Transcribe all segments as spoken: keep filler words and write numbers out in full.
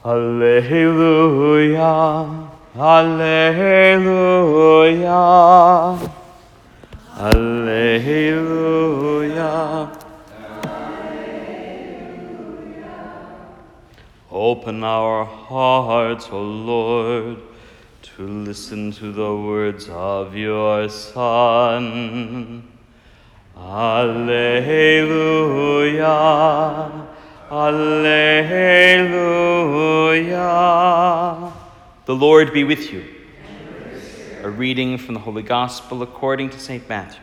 Alleluia, Alleluia, Alleluia. Open our hearts, O Lord, to listen to the words of your Son. Alleluia, Alleluia. The Lord be with you. A reading from the Holy Gospel according to Saint Matthew.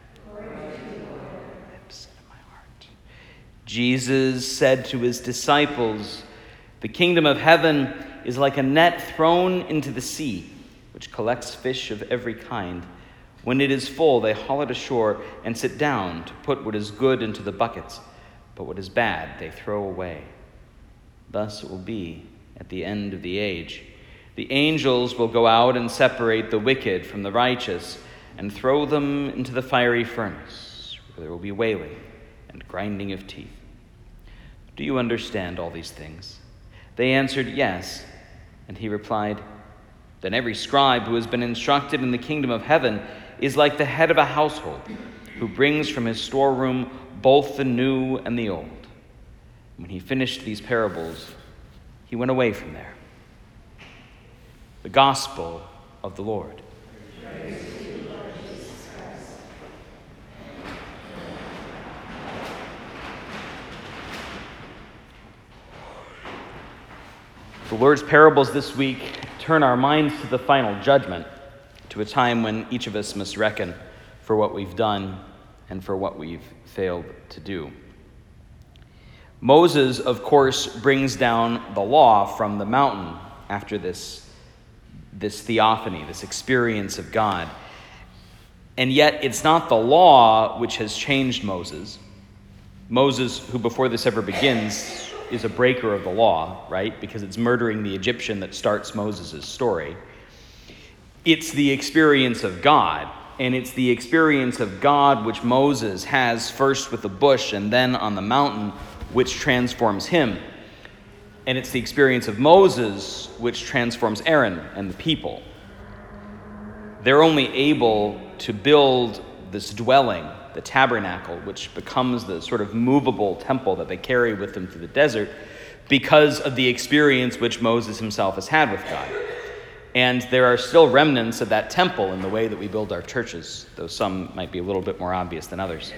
Jesus said to his disciples, "The kingdom of heaven is like a net thrown into the sea, which collects fish of every kind. When it is full, they haul it ashore and sit down to put what is good into the buckets, but what is bad they throw away. Thus it will be at the end of the age. The angels will go out and separate the wicked from the righteous and throw them into the fiery furnace, where there will be wailing and grinding of teeth. Do you understand all these things?" They answered, "Yes." And he replied, "Then every scribe who has been instructed in the kingdom of heaven is like the head of a household, who brings from his storeroom both the new and the old." When he finished these parables, he went away from there. The Gospel of the Lord. Praise to you, Lord Jesus Christ. The Lord's parables this week turn our minds to the final judgment, to a time when each of us must reckon for what we've done and for what we've failed to do. Moses, of course, brings down the law from the mountain after this, this theophany, this experience of God. And yet it's not the law which has changed Moses. Moses, who before this ever begins, is a breaker of the law, right? Because it's murdering the Egyptian that starts Moses' story. It's the experience of God, and it's the experience of God which Moses has first with the bush and then on the mountain, which transforms him. And it's the experience of Moses which transforms Aaron and the people. They're only able to build this dwelling, the tabernacle, which becomes the sort of movable temple that they carry with them through the desert, because of the experience which Moses himself has had with God. And there are still remnants of that temple in the way that we build our churches, though some might be a little bit more obvious than others.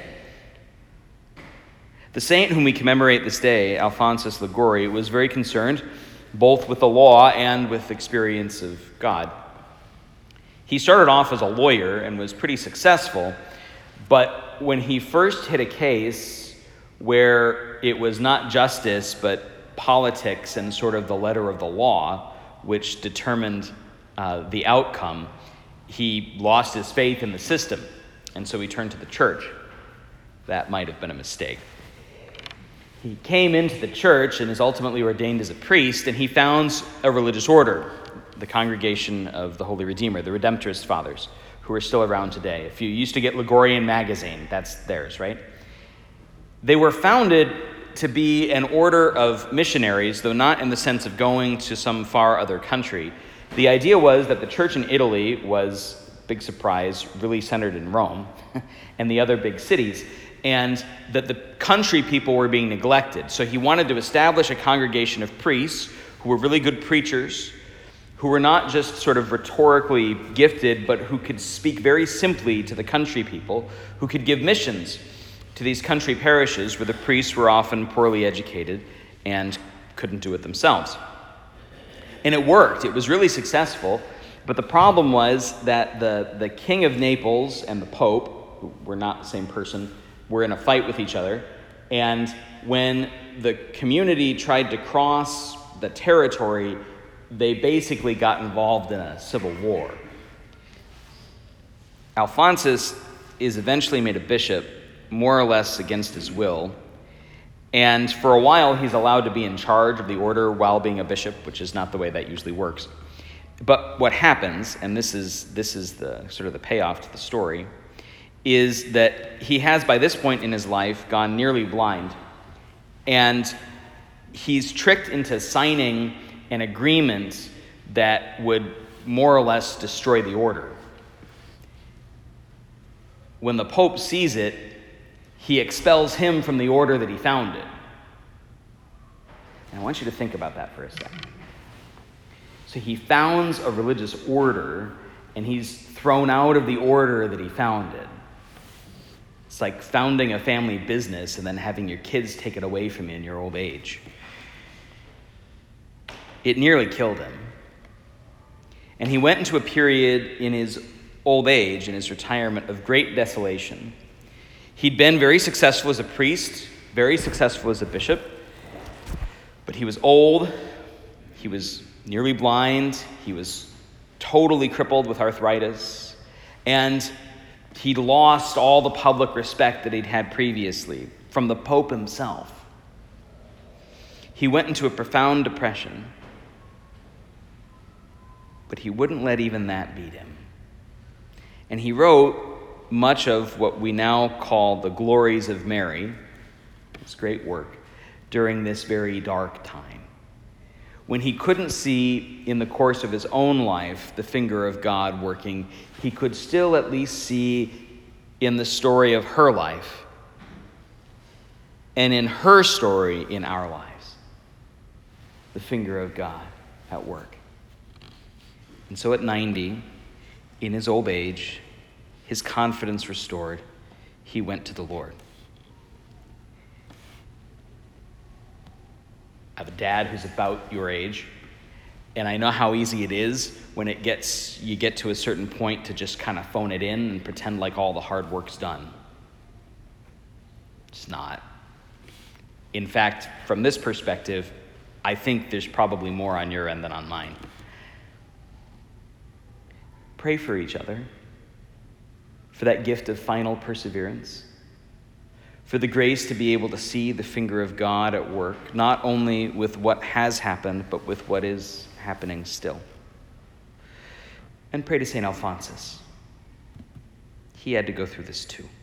The saint whom we commemorate this day, Alphonsus Liguori, was very concerned both with the law and with experience of God. He started off as a lawyer and was pretty successful, but when he first hit a case where it was not justice but politics and sort of the letter of the law which determined uh, the outcome, he lost his faith in the system, and so he turned to the church. That might have been a mistake. He came into the church and is ultimately ordained as a priest, and he founds a religious order, the Congregation of the Holy Redeemer, the Redemptorist Fathers, who are still around today. If you used to get Ligorian magazine, that's theirs, right? They were founded to be an order of missionaries, though not in the sense of going to some far other country. The idea was that the church in Italy was, big surprise, really centered in Rome and the other big cities, and that the country people were being neglected. So he wanted to establish a congregation of priests who were really good preachers, who were not just sort of rhetorically gifted, but who could speak very simply to the country people, who could give missions to these country parishes where the priests were often poorly educated and couldn't do it themselves. And it worked. It was really successful. But the problem was that the, the king of Naples and the pope, who were not the same person, were in a fight with each other. And when the community tried to cross the territory, they basically got involved in a civil war. Alphonsus is eventually made a bishop, more or less against his will. And for a while, he's allowed to be in charge of the order while being a bishop, which is not the way that usually works. But what happens, and this is this is the sort of the payoff to the story, is that he has, by this point in his life, gone nearly blind. And he's tricked into signing an agreement that would more or less destroy the order. When the Pope sees it, he expels him from the order that he founded. And I want you to think about that for a second. So he founds a religious order, and he's thrown out of the order that he founded. It's like founding a family business and then having your kids take it away from you in your old age. It nearly killed him. And he went into a period in his old age, in his retirement, of great desolation. He'd been very successful as a priest, very successful as a bishop, but he was old, he was nearly blind, he was totally crippled with arthritis, and he'd lost all the public respect that he'd had previously from the Pope himself. He went into a profound depression, but he wouldn't let even that beat him. And he wrote much of what we now call the Glories of Mary, this great work, during this very dark time, when he couldn't see in the course of his own life the finger of God working. He could still at least see in the story of her life and in her story in our lives the finger of God at work. And so at ninety, in his old age, his confidence restored, he went to the Lord. I have a dad who's about your age, and I know how easy it is when it gets you get to a certain point to just kind of phone it in and pretend like all the hard work's done. It's not. In fact, from this perspective, I think there's probably more on your end than on mine. Pray for each other, for that gift of final perseverance, for the grace to be able to see the finger of God at work, not only with what has happened, but with what is happening still. And pray to Saint Alphonsus. He had to go through this too.